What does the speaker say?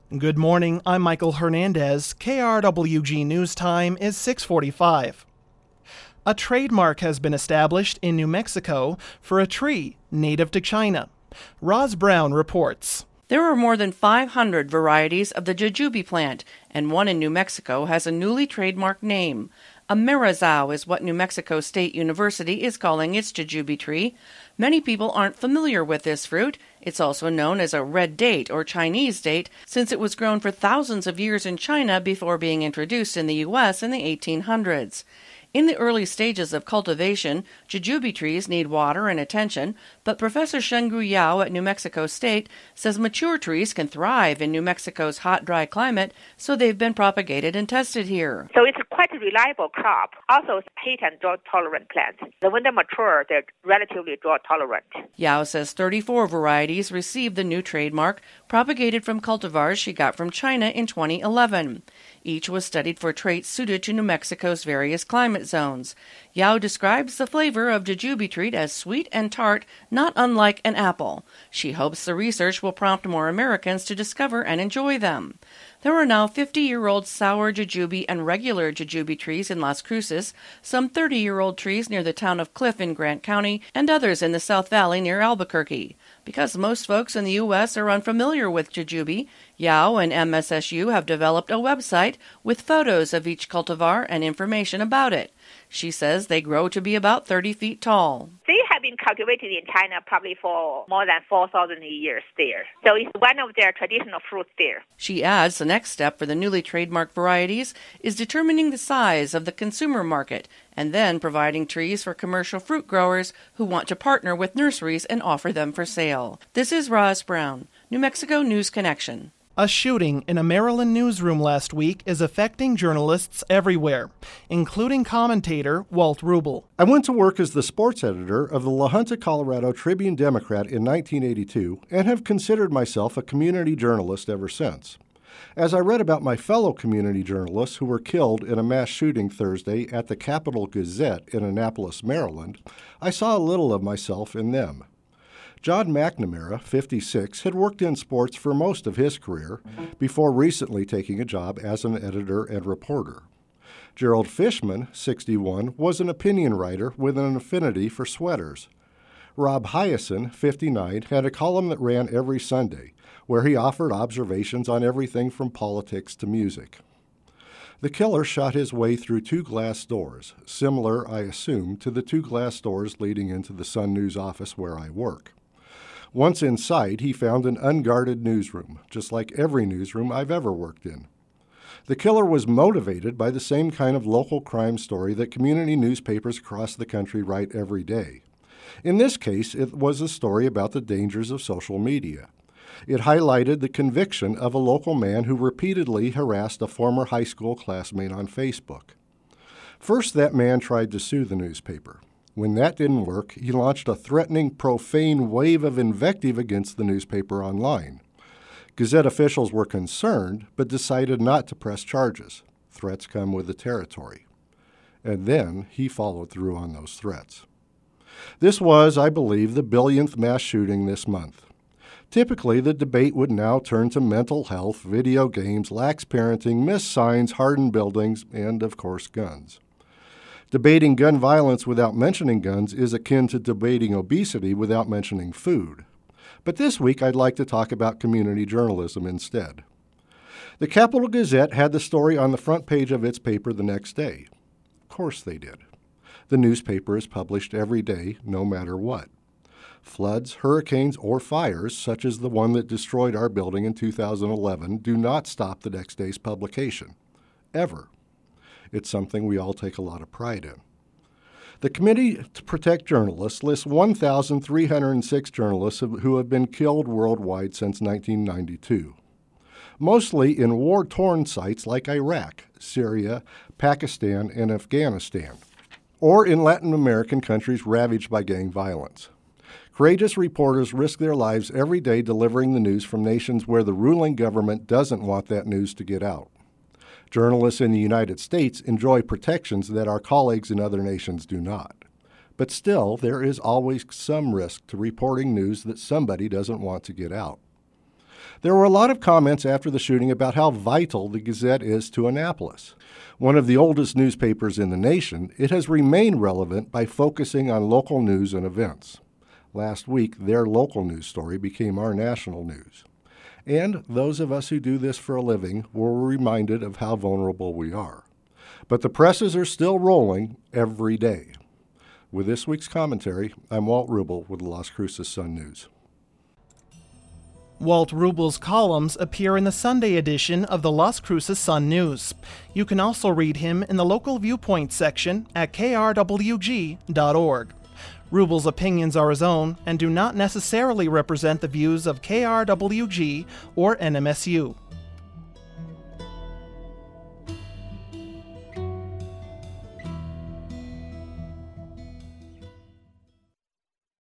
Good morning, I'm Michael Hernandez. KRWG News Time is 6:45. A trademark has been established in New Mexico for a tree native to China. Roz Brown reports. There are more than 500 varieties of the jujube plant, and one in New Mexico has a newly trademarked name. A Marazao is what New Mexico State University is calling its jujube tree. Many people aren't familiar with this fruit. It's also known as a red date or Chinese date, since it was grown for thousands of years in China before being introduced in the U.S. in the 1800s. In the early stages of cultivation, jujube trees need water and attention, but Professor Shenggu Yao at New Mexico State says mature trees can thrive in New Mexico's hot, dry climate, so they've been propagated and tested here. So it's quite a reliable crop. Also, it's a heat and drought-tolerant plant. When they mature, they're relatively drought-tolerant. Yao says 34 varieties received the new trademark, propagated from cultivars she got from China in 2011. Each was studied for traits suited to New Mexico's various climate zones. Yao describes the flavor of jujube tree as sweet and tart, not unlike an apple. She hopes the research will prompt more Americans to discover and enjoy them. There are now 50-year-old sour jujube and regular jujube trees in Las Cruces, some 30-year-old trees near the town of Cliff in Grant County, and others in the South Valley near Albuquerque. Because most folks in the U.S. are unfamiliar with jujube, Yao and MSSU have developed a website with photos of each cultivar and information about it. She says they grow to be about 30 feet tall. They have been cultivated in China probably for more than 4,000 years there. So it's one of their traditional fruits there. She adds the next step for the newly trademarked varieties is determining the size of the consumer market and then providing trees for commercial fruit growers who want to partner with nurseries and offer them for sale. This is Roz Brown, New Mexico News Connection. A shooting in a Maryland newsroom last week is affecting journalists everywhere, including commentator Walt Rubel. I went to work as the sports editor of the La Junta, Colorado Tribune-Democrat in 1982 and have considered myself a community journalist ever since. As I read about my fellow community journalists who were killed in a mass shooting Thursday at the Capital Gazette in Annapolis, Maryland, I saw a little of myself in them. John McNamara, 56, had worked in sports for most of his career before recently taking a job as an editor and reporter. Gerald Fishman, 61, was an opinion writer with an affinity for sweaters. Rob Hyacin, 59, had a column that ran every Sunday, where he offered observations on everything from politics to music. The killer shot his way through two glass doors, similar, I assume, to the two glass doors leading into the Sun News office where I work. Once inside, he found an unguarded newsroom, just like every newsroom I've ever worked in. The killer was motivated by the same kind of local crime story that community newspapers across the country write every day. In this case, it was a story about the dangers of social media. It highlighted the conviction of a local man who repeatedly harassed a former high school classmate on Facebook. First, that man tried to sue the newspaper. When that didn't work, he launched a threatening, profane wave of invective against the newspaper online. Gazette officials were concerned, but decided not to press charges. Threats come with the territory. And then he followed through on those threats. This was, I believe, the billionth mass shooting this month. Typically, the debate would now turn to mental health, video games, lax parenting, missed signs, hardened buildings, and, of course, guns. Debating gun violence without mentioning guns is akin to debating obesity without mentioning food. But this week, I'd like to talk about community journalism instead. The Capital Gazette had the story on the front page of its paper the next day. Of course they did. The newspaper is published every day, no matter what. Floods, hurricanes, or fires, such as the one that destroyed our building in 2011, do not stop the next day's publication. Ever. It's something we all take a lot of pride in. The Committee to Protect Journalists lists 1,306 journalists who have been killed worldwide since 1992, mostly in war-torn sites like Iraq, Syria, Pakistan, and Afghanistan, or in Latin American countries ravaged by gang violence. Courageous reporters risk their lives every day delivering the news from nations where the ruling government doesn't want that news to get out. Journalists in the United States enjoy protections that our colleagues in other nations do not. But still, there is always some risk to reporting news that somebody doesn't want to get out. There were a lot of comments after the shooting about how vital the Gazette is to Annapolis. One of the oldest newspapers in the nation, it has remained relevant by focusing on local news and events. Last week, their local news story became our national news. And those of us who do this for a living were reminded of how vulnerable we are. But the presses are still rolling every day. With this week's commentary, I'm Walt Rubel with the Las Cruces Sun-News. Walt Rubel's columns appear in the Sunday edition of the Las Cruces Sun-News. You can also read him in the Local Viewpoint section at krwg.org. Rubel's opinions are his own and do not necessarily represent the views of KRWG or NMSU.